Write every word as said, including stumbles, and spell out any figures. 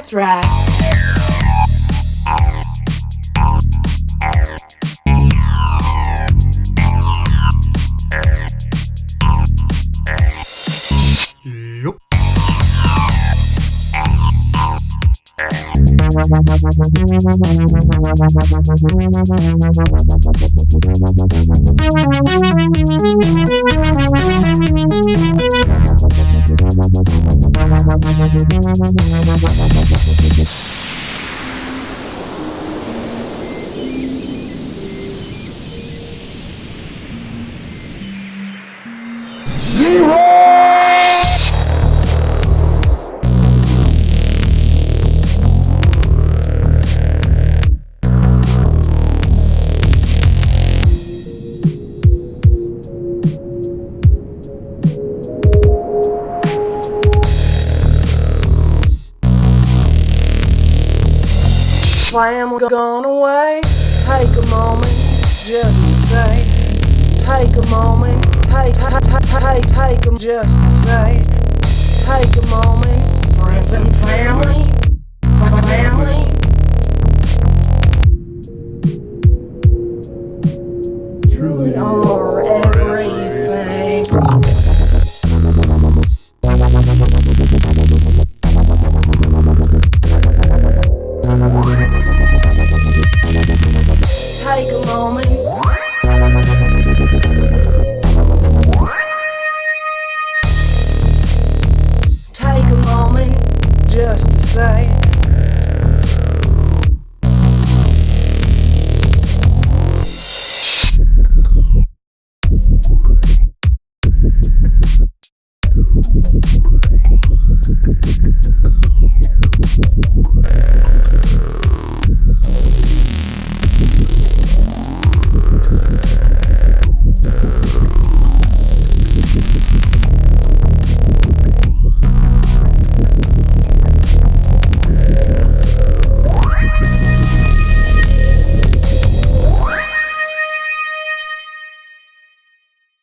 That's right. Yup. Slam gone away. Take a moment, just to say. Take a moment, take, take, take, take 'em just to say. Take a moment, friends and family, family. Truly are everything. Take a moment. Take a moment just to say.